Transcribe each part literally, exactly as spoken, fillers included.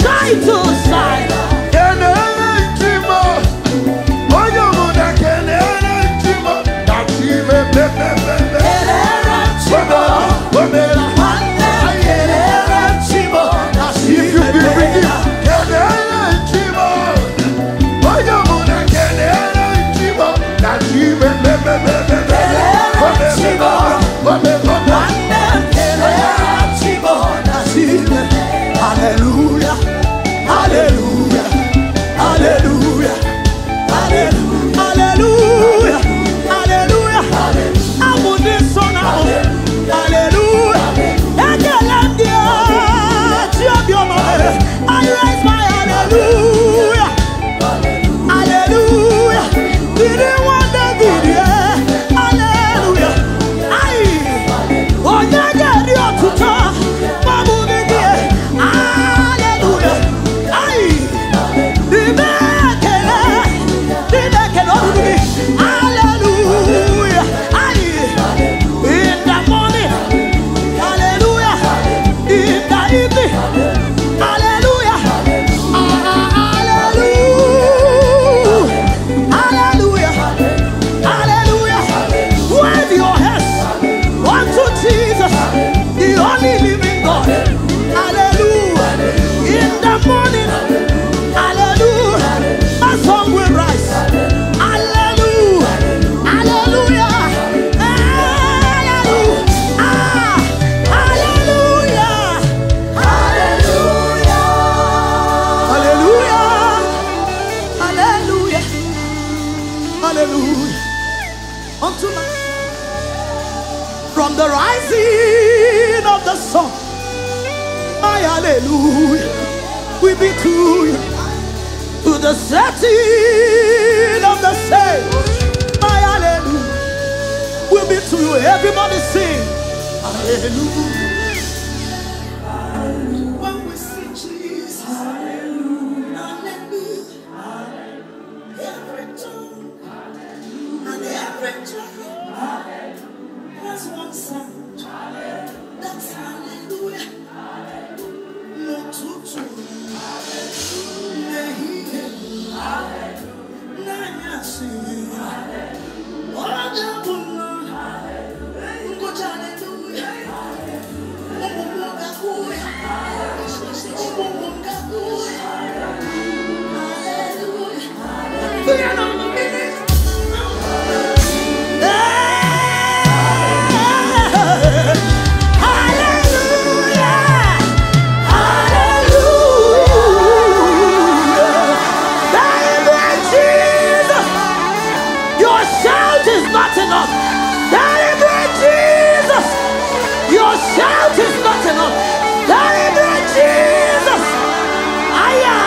side to side. Hallelujah, hallelujah, hallelujah, hallelujah, hallelujah, hallelujah. I'm on this song now. Hallelujah. I raise my hallelujah. Hallelujah. Didn't want the video. Hallelujah. Aye. Oh, yeah, yeah, yeah, to talk. Babu, the dear. Hallelujah. Aye. The back and the back and all the hallelujah. Aye. In the morning. Hallelujah. In the evening. Hallelujah. Hallelujah. Hallelujah. Hallelujah. Wave your hands unto Jesus, the only living God. Hallelujah. In the morning. Hallelujah. My song will rise. Hallelujah. Hallelujah. Hallelujah. Ah. Hallelujah. Hallelujah. Hallelujah. Hallelujah. Hallelujah. Unto my from the rising of the sun, my hallelujah will be to you. To the setting of the same, my hallelujah will be to you. Everybody sing hallelujah. When we sing Jesus, hallelujah, every tongue and every tongue, that's one sound. That's hallelujah. No tutu, nehiye, nanyasi, oragabuna, ngoja hallelujah. Mungu ngakuya, Mungu ngakuya, hallelujah. Shout is not enough. Celebrate Jesus. Aya.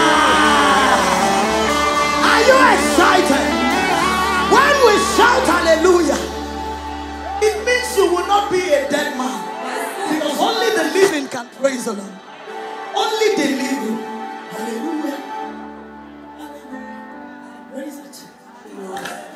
Are you excited? When we shout hallelujah, it means you will not be a dead man. Because only the living can praise the Lord. Only the living. Hallelujah. Hallelujah. Praise it.